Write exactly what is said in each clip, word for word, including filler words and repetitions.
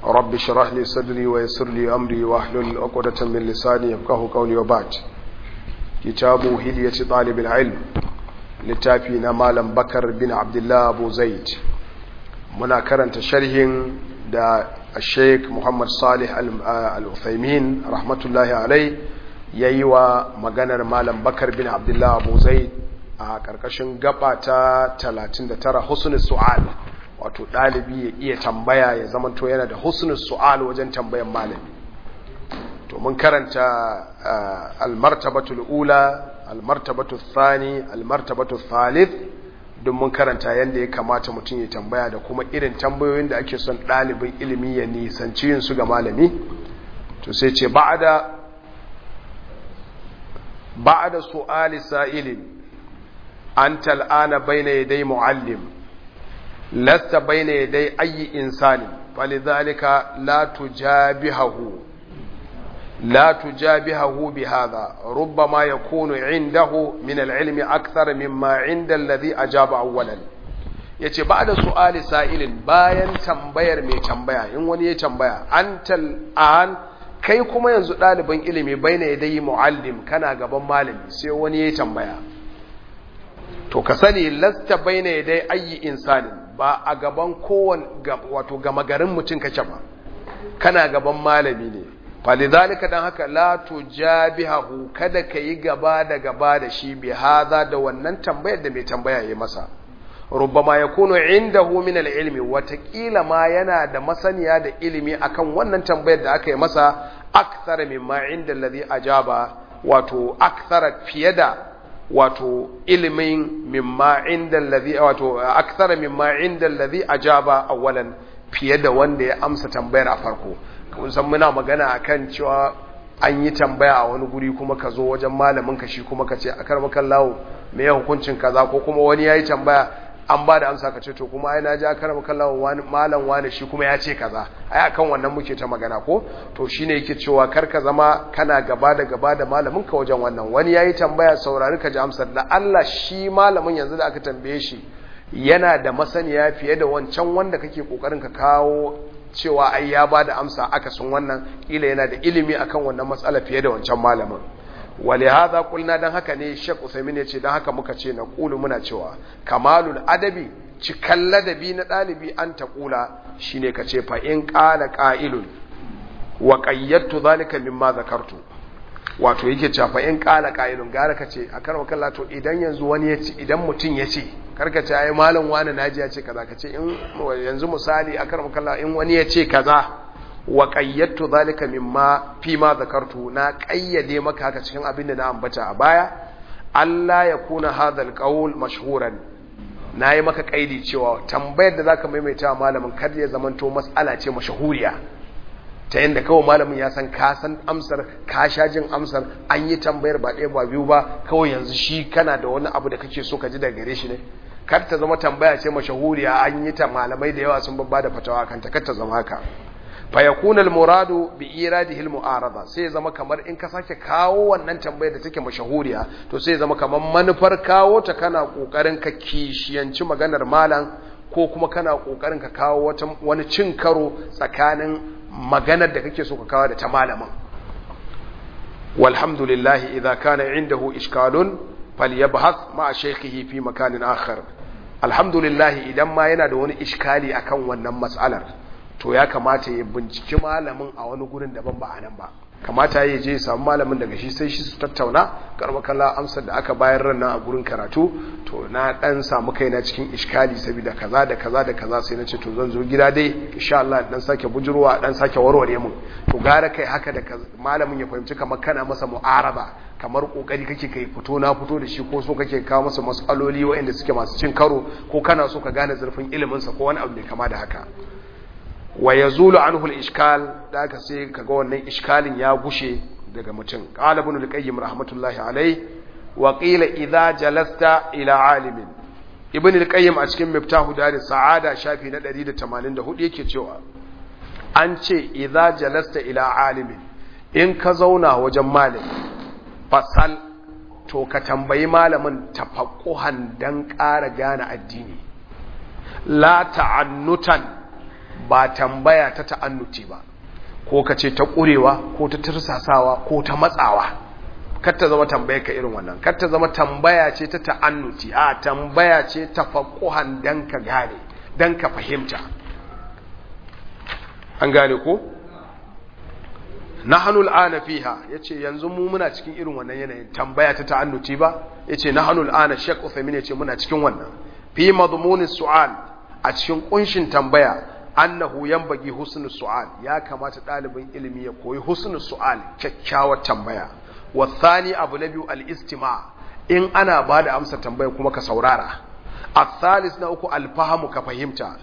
رب اشرح لي صدري ويسر لي أمري واحلل عقدة من لساني يفقهوا قولي وبعد. كتاب هدية طالب العلم littafi malam bakar bin abdullah abu zaid muna karanta sharhin da sheikh muhammad salih al-uthaymin rahmatullahi alai yayi wa maganar malam bakar bin abdullah abu zaid a karkashin gaba ta talatin da tara husnul su'al, wato dalibi ya iya tambaya ya zamanto yana da husnul su'al wajen tambayan malami. to mun karanta al-martabatul ula, almartabatu thani, almartabatu thalith, don mun karanta yanda ya kamata mutum ya tambaya da kuma irin tambayoyin da ake son ɗalibin ilimi ya nisanci yin su ga malami. to sai ce ba'da ba'da su'ali sa'ilin anta al'ana bayna yaday mu'allim lasta bayna yaday ayyi insani falidhalika la tujabihahu لا تجابهه بهذا ربما يكون عنده من العلم أكثر مما عند الذي أجاب أولا. yace ba da su'ali sa'ilin bayan tambayar mai tambaya, in wani ya tambaya antal an kai kuma yanzu ɗaliban ilimi baina yadai muallim kana gaban malami sai wani ya tambaya, to ka sani lasta baina yadai ayi insanin, ba a gaban kowane wato gama garin mutum kake ba, kana gaban malami ne. falidhalika dan haka la tujabihahu, kada kai gaba da gaba da shi bi hada da wannan tambayar da mai tambaya yayi masa. rubbama yakunu indahu min al-ilmi, watakila ma yana da masaniya da ilimi akan wannan tambayar da aka yi masa, akthar mimma inda alladhi ajaba, wato akthar fiye da wato ilimin mimma inda alladhi wato akthar mimma inda alladhi ajaba awwalan, fiye da wanda ya amsa tambayar a farko. kun san muna magana akan cewa an yi tambaya a wani guri kuma ka zo wajen malamin ka shi kuma ka ce a karmakan lawo me ya hukuncin kaza, ko kuma wani ya yi tambaya an ba da amsa ka ce to kuma ai na ji a karmakan lawo malam wani shi kuma ya ce kaza, ai akan wannan muke ta magana ko. to shine yake cewa kar ka zama kana gaba da gaba da malamin ka wajen wannan, wani ya yi tambaya saurari ka ji amsar da Allah, shi malamin yanzu da aka tambaye shi yana da masaniya fiye da wancan wanda kake kokarin ka kawo cewa ai ya bada amsa akasin wannan, kila yana da ilimi akan wannan matsala fiye da wancan malamin. wali hadha qulna, dan haka ne Sheikh Usaimin yace dan haka muka ce na qulu muna cewa kamalul adabi, cikan ladabi na dalibi an ta qula shine kace fa in qala qa'ilun wa qayyadtu dhalika mimma zakartu, wato yake cewa fa in qala qa'ilun, gara kace akan wakalla to idan yanzu wani yace, idan mutun yace karka ce ai malam wani naji ya ce kaza, kace in yanzu misali akar makalla in wani ya ce kaza wa qayyadtu zalika mimma fi ma zakartu, na qayyade maka haka cikin abin da na ambata a baya, Allah ya kuna hadal qaul mashhuran, nayi maka kaidi cewa tambayar da zaka maimaita malamin kar ya zamanto mas'ala ce mashhuriya, ta yanda kawai malamin ya san ka san amsar, ka sha jin amsar, an yi tambayar ba ɗaya ba biyu ba, kawai yanzu shi kana da wani abu da kake so ka ji daga gare shi ne. kar ta zama tambaya ce mashahuriya, an yi ta malamai da yawa sun babba da fatawa kanta, kar ta zama haka. fa yakuna al-muradu bi iradihi al-mu'arada, sai zama kamar in ka sake kawo wannan tambayar da take mashahuriya, to sai zama kamar manufar kawo ta kana kokarin ka kishiyanci maganar malam, ko kuma kana kokarin ka kawo wata wani cin karo tsakanin maganar da kake so ka kawo da ta malamin. walhamdulillah idza kana indahu ishkalun falyabhath ma'a shaykhihi fi makanin akhar. alhamdulillah idan ma yana da wani iskali akan wannan mas'alar, to ya kamata ya binciki malamin a wani gurin daban ba anan ba, kamata ya je samu malamin daga shi sai shi su tattauna karmakalla amsar da aka bayar ranar a gurin karatu, to na dan samu kaina cikin iskali saboda kaza da kaza da kaza, sai na ce to zan zo gida dai insha Allah dan sake bujurwa dan sake warware mun. to gara kai haka da malamin ya fahimci kamar kana masa mu'araba, kamar kokari kake kai fito na fito da shi, ko so kake kawo masa masaloli waɗanda suke masu cin karo, ko kana so ka gane zurfin ilimin sa ko wani abu da kama da haka. wa yazulu anhu al-ishkal, da aka sai kaga wannan iskalin ya gushe daga mutum. qala ibn al-qayyim rahmatullahi alayhi wa qila idha jalasta ila alimin, ibn al-qayyim a cikin miftahu dar sa'ada shafi na ɗari da tamanin da hudu yake cewa an ce idza jalasta ila alimin, in ka zauna wajen malami fasal, to ka tambayi malamin tafaqquhan dan ƙara gane addini, la ta'annutan, ba tambaya ta ta'annuti ba ko ka ce ta ƙurewa ko ta tursasawa ko ta matsawa kar ta zama tambaya ka irin wannan kar ta zama tambaya ce ta ta'annuti a tambaya ce ta faquhan dan ka gane dan ka fahimta an gane ko nahnu al'ana fiha yace yanzu mu muna cikin irin wannan yanayin tambaya ta ta'annuti ba yace nahnu al'ana Sheikh Uthaymeen yace muna cikin wannan fi madmun su'al a cikin kunshin tambaya annahu yanbaghi husnul su'al ya kamata dalibin ilimi ya koyi husnul su'al kyakkyawar tambaya wasani abu na biyu al-istima' in ana bada amsa tambaya kuma ka saurara al-thalis na uku al-fahamu ka fahimta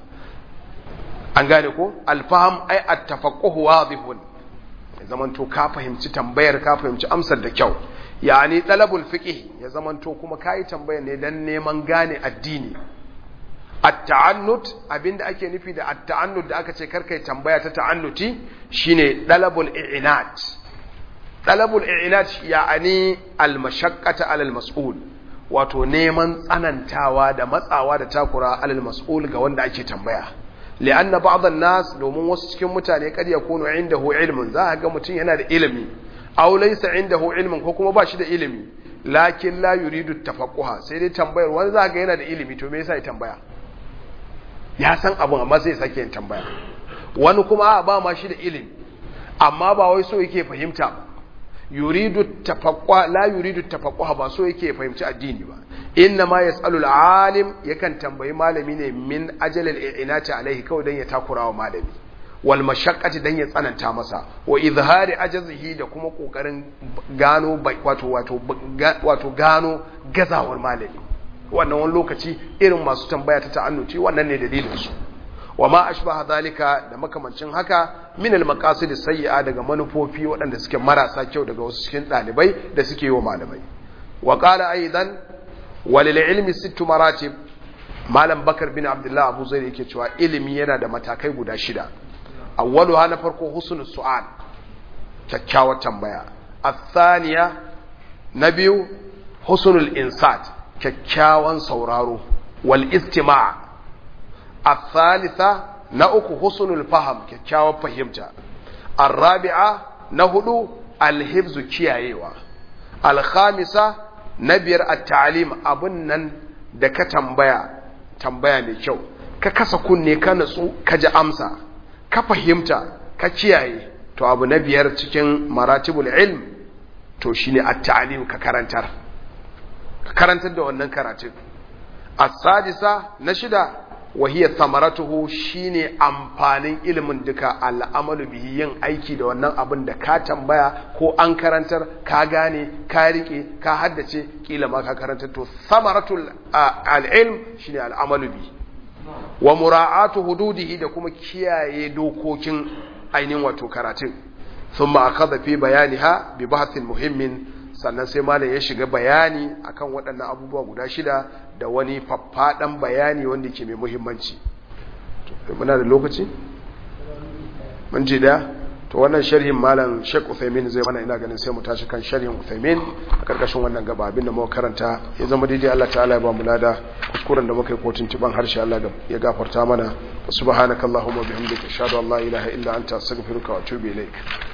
an gane ko al-faham ay at-tafaqquh wadihun zamanto ka fahimci tambayar ka fahimci amsar da kyau yani talabul fiqh ya zamanto kuma kai tambayar ne dan neman gane addini at-ta'annut abinda ake nufi da at-ta'annut da aka ce karkai tambaya ta ta'annuti shine talabul i'inat talabul i'inat yani al-mashaqqata 'ala al-mas'ul wato neman tsanantawa da matsawa da takura 'ala al-mas'ul ga wanda ake tambaya li'anna ba'd an-nas domin wasu cikin mutane kad yakunu indahu ilmun za ga mutun yana da ilimi aw laysa indahu ilmun ko kuma ba shi da ilimi lakin la yuridu tafaqquha sai dai tambayar wani za ga yana da ilimi to me yasa ya tambaya ya san abun amma sai ya sake yin tambaya wani kuma a ba ma shi da ilimi amma ba wai so yake fahimta yuridu tafaqqa la yuridu tafaqquha ba so yake fahimci addini ba inna ma yasalu alim yakan tambayi malami ne min ajalil i'inati alaihi kawai dan ya takurawa malami wal mashaqqati dan ya tsananta masa wa izhari ajzihi da kuma kokarin gano wato wato wato gano gazawar malami wannan wani lokaci irin masu tambaya ta ta'annuci wannan ne dalilin su wa ma ashbaha zalika da makamancin haka min al maqasid sayyi'a daga manufofi waɗanda suke marasa kyau daga wasu cikin dalibai da suke yi wa malamai wa qala aidan walil ilmi sittu maratib malam bakar bin abdullah abu zaid yake cewa ilimi yana da matakai guda shida awwaluha na farko husnul su'al kyakkyawar tambaya athaniya na biyu husnul insat kyakkyawan sauraro wal istima' athalitha na uku husnul faham kyakkyawar fahimta arabi'a na hudu alhifzu kiyayewa alkhamisa na biyar at-ta'lim abun nan da ka tambaya tambaya mai kyau ka kasa kunne ka natsu ka ji amsa ka fahimta ka kiyaye to abu na biyar cikin maratibul ilm to shine at-ta'lim ka karantar ka karantar da wannan karatun as-sadisa na shida wa hiya thamaratuhu shine amfanin ilimin duka al'amalu bihi yin aiki da wannan abin da ka tambaya ko an karantar ka gane ka rike ka haddace kila ma ka karantar to thamaratul al-ilm shine al'amalu bihi wa mura'atu hududihi da kuma kiyaye dokokin ainihin wato karatun thumma akhadha fi bayaniha bi bahthin muhimmin sannan sai malam ya shiga bayani akan waɗannan abubuwa guda shida da wani faffaɗan bayani wanda ke mai muhimmanci muna da lokaci mun ji da to wannan sharhin malam Sheikh Uthaymeen zai mana ina ganin sai mu tashi kan sharhin Uthaymeen a karkashin wannan gaba abin da muka karanta ya zama daidai Allah ta'ala ya ba mu lada kuskuren da muka yi ko tuntuban harshe Allah ya gafarta mana subhanakallahumma bihamdika ashhadu an la ilaha illa anta astaghfiruka wa atubu ilaik